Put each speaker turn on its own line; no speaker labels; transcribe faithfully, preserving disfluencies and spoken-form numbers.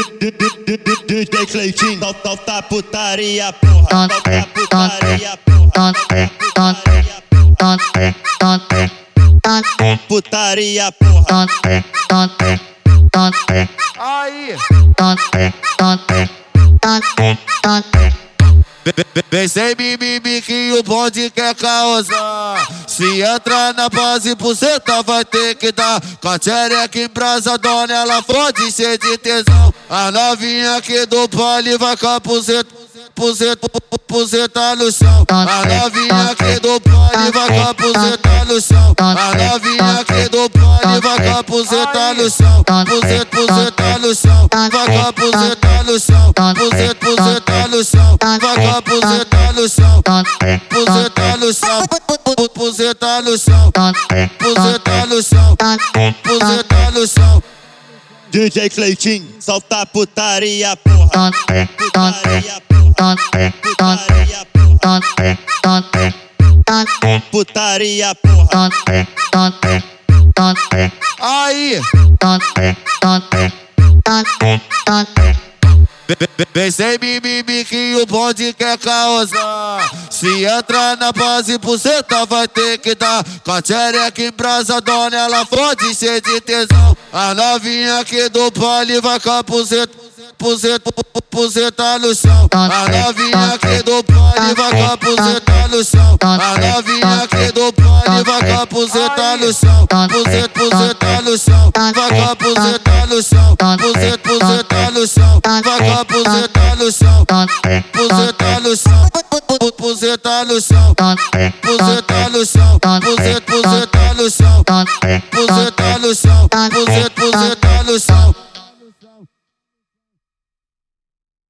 D J Cleitinho, solta putaria, porra. Solta putaria, porra. Putaria, porra.
Aí. Vem sem mimimi que o bonde quer causar. Se entrar na base, buceta vai ter que dar. Com a tchereca em brasa, dona, ela fode cheia de tesão. A novinha aqui do baile vai com a buceta, buceta, buceta no chão. A novinha aqui do baile vai com a buceta no chão. A novinha aqui do baile vai com a buceta no chão. Buceta, buceta no chão. Vai com a buceta no chão. Buceta, buceta no chão. Vai com a buceta no chão. Buceta no chão. Buceta no chão. Buceta no chão. Buceta no chão.
D J Cleitinho, solta putaria, porra. Putaria, porra. Putaria, porra. Putaria, porra.
Aí. Vem sem mimimi que o bonde quer causar. Se entrar na base, buceta vai ter que dar. Com a tchereca em brasa, dona, ela fode cheia de tesão. A novinha aqui do baile vai com a buceta, buceta, buceta no chão. A novinha aqui do baile vai com a buceta no chão. A novinha aqui do baile vai com a buceta no chão. Buceta, buceta no chão. Vai com a buceta no chão. Buceta, buceta no chão. Vai com a buceta no chão. Buceta no chão. Buceta no chão. Buceta no chão. Buceta, buceta no chão. Buceta no chão. Buceta, buceta no chão.